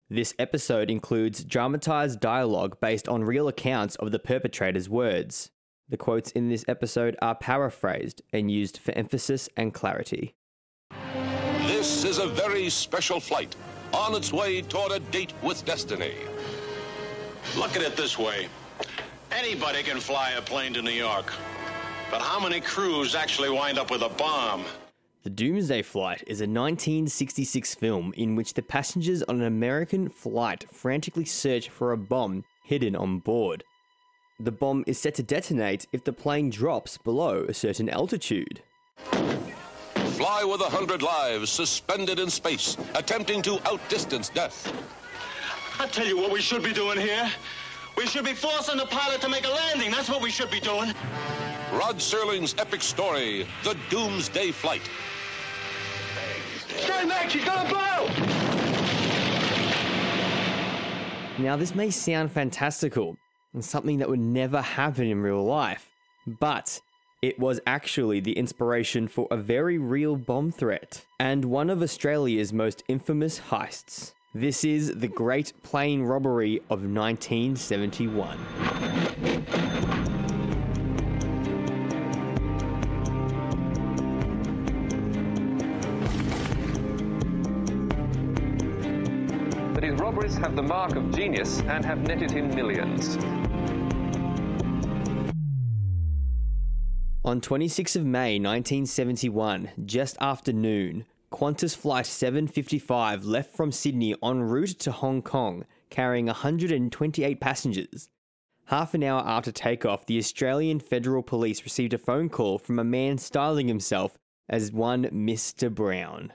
This episode includes dramatized dialogue based on real accounts of the perpetrator's words. The quotes in this episode are paraphrased and used for emphasis and clarity. This is a very special flight on its way toward a date with destiny. Look at it this way. Anybody can fly a plane to New York. But how many crews actually wind up with a bomb? The Doomsday Flight is a 1966 film in which the passengers on an American flight frantically search for a bomb hidden on board. The bomb is set to detonate if the plane drops below a certain altitude. Fly with 100 lives suspended in space, attempting to outdistance death. I tell you what we should be doing here. We should be forcing the pilot to make a landing. That's what we should be doing. Rod Serling's epic story, The Doomsday Flight. Stand back, she's gonna blow! Now, this may sound fantastical and something that would never happen in real life, but it was actually the inspiration for a very real bomb threat and one of Australia's most infamous heists. This is the Great Plane Robbery of 1971. But his robberies have the mark of genius and have netted him millions. On 26th of May 1971, just after noon, Qantas Flight 755 left from Sydney en route to Hong Kong, carrying 128 passengers. Half an hour after takeoff, the Australian Federal Police received a phone call from a man styling himself as one Mr. Brown.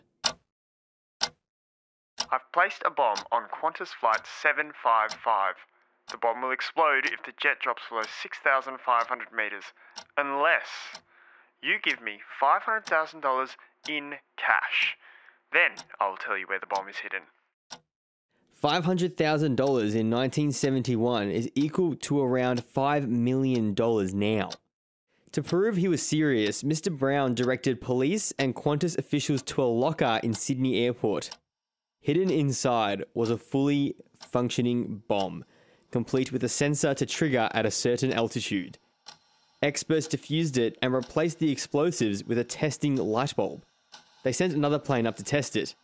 I've placed a bomb on Qantas Flight 755. The bomb will explode if the jet drops below 6,500 metres, unless you give me $500,000 in cash. Then I'll tell you where the bomb is hidden. $500,000 in 1971 is equal to around $5 million now. To prove he was serious, Mr. Brown directed police and Qantas officials to a locker in Sydney Airport. Hidden inside was a fully functioning bomb, complete with a sensor to trigger at a certain altitude. Experts defused it and replaced the explosives with a testing light bulb. They sent another plane up to test it.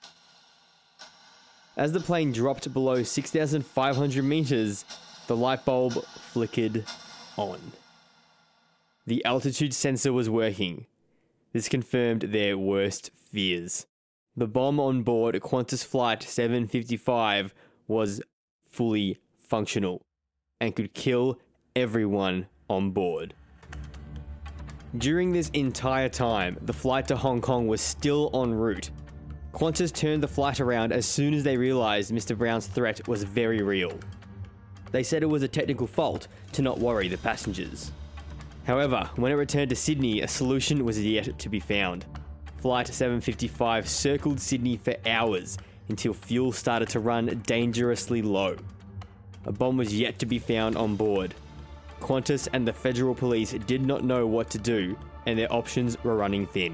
As the plane dropped below 6,500 meters, the light bulb flickered on. The altitude sensor was working. This confirmed their worst fears. The bomb on board Qantas Flight 755 was fully functional and could kill everyone on board. During this entire time, the flight to Hong Kong was still en route. Qantas turned the flight around as soon as they realised Mr. Brown's threat was very real. They said it was a technical fault to not worry the passengers. However, when it returned to Sydney, a solution was yet to be found. Flight 755 circled Sydney for hours until fuel started to run dangerously low. A bomb was yet to be found on board. Qantas and the Federal Police did not know what to do, and their options were running thin.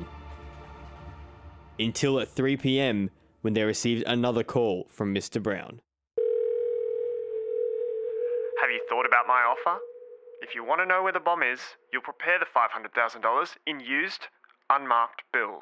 Until at 3 p.m, when they received another call from Mr. Brown. Have you thought about my offer? If you want to know where the bomb is, you'll prepare the $500,000 in used, unmarked bills.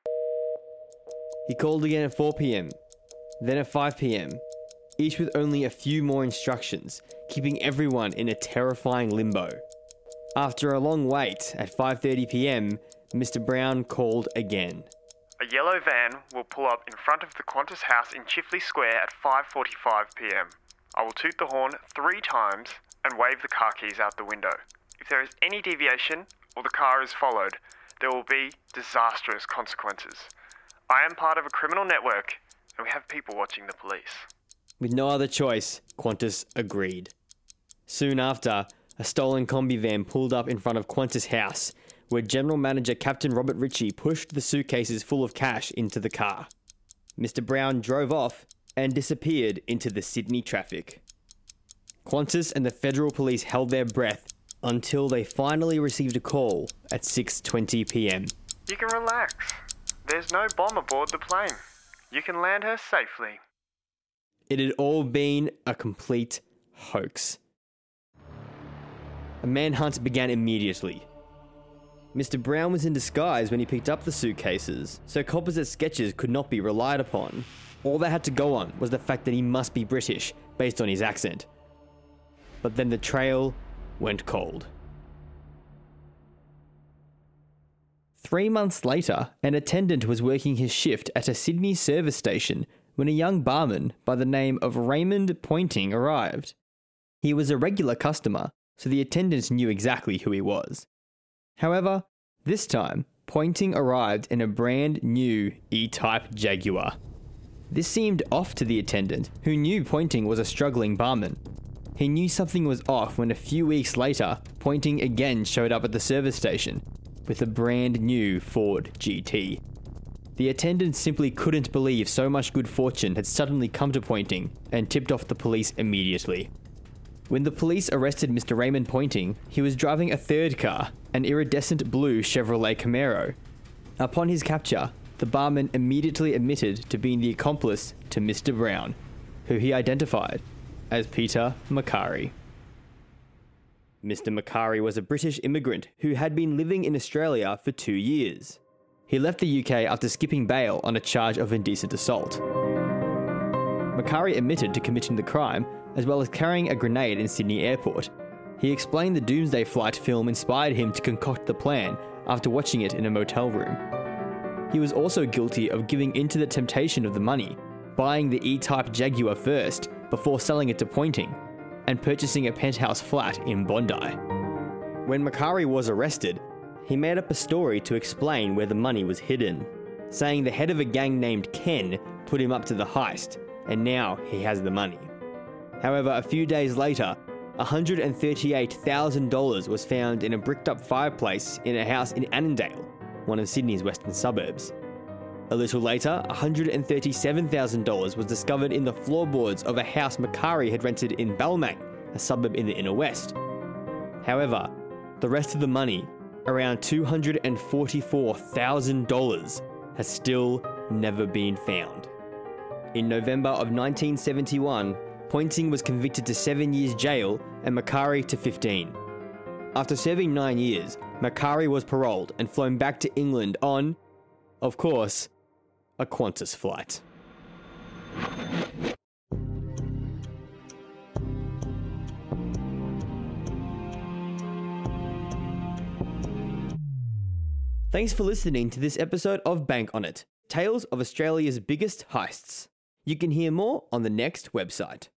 He called again at 4 p.m, then at 5 p.m, each with only a few more instructions, keeping everyone in a terrifying limbo. After a long wait, at 5:30 p.m, Mr. Brown called again. A yellow van will pull up in front of the Qantas house in Chifley Square at 5:45 p.m. I will toot the horn 3 times and wave the car keys out the window. If there is any deviation or the car is followed, there will be disastrous consequences. I am part of a criminal network and we have people watching the police. With no other choice, Qantas agreed. Soon after, a stolen combi van pulled up in front of Qantas House, where General Manager Captain Robert Ritchie pushed the suitcases full of cash into the car. Mr. Brown drove off and disappeared into the Sydney traffic. Qantas and the Federal Police held their breath until they finally received a call at 6:20 p.m. You can relax. There's no bomb aboard the plane. You can land her safely. It had all been a complete hoax. A manhunt began immediately. Mr. Brown was in disguise when he picked up the suitcases, so composite sketches could not be relied upon. All they had to go on was the fact that he must be British, based on his accent. But then the trail went cold. 3 months later, an attendant was working his shift at a Sydney service station when a young barman by the name of Raymond Pointing arrived. He was a regular customer, so the attendant knew exactly who he was. However, this time, Pointing arrived in a brand new E-Type Jaguar. This seemed off to the attendant, who knew Pointing was a struggling barman. He knew something was off when a few weeks later, Pointing again showed up at the service station with a brand new Ford GT. The attendant simply couldn't believe so much good fortune had suddenly come to Pointing and tipped off the police immediately. When the police arrested Mr. Raymond Pointing, he was driving a third car, an iridescent blue Chevrolet Camaro. Upon his capture, the barman immediately admitted to being the accomplice to Mr. Brown, who he identified as Peter Macari. Mr. Macari was a British immigrant who had been living in Australia for 2 years. He left the UK after skipping bail on a charge of indecent assault. Macari admitted to committing the crime, as well as carrying a grenade in Sydney Airport. He explained the Doomsday Flight film inspired him to concoct the plan after watching it in a motel room. He was also guilty of giving in to the temptation of the money, buying the E-Type Jaguar first before selling it to Pointing, and purchasing a penthouse flat in Bondi. When Macari was arrested, he made up a story to explain where the money was hidden, saying the head of a gang named Ken put him up to the heist, and now he has the money. However, a few days later, $138,000 was found in a bricked-up fireplace in a house in Annandale, one of Sydney's western suburbs. A little later, $137,000 was discovered in the floorboards of a house Macari had rented in Balmain, a suburb in the inner west. However, the rest of the money, around $244,000, has still never been found. In November of 1971, Pointing was convicted to 7 years jail and Macari to 15. After serving 9 years, Macari was paroled and flown back to England on, of course, a Qantas flight. Thanks for listening to this episode of Bank On It, Tales of Australia's Biggest Heists. You can hear more on the next website.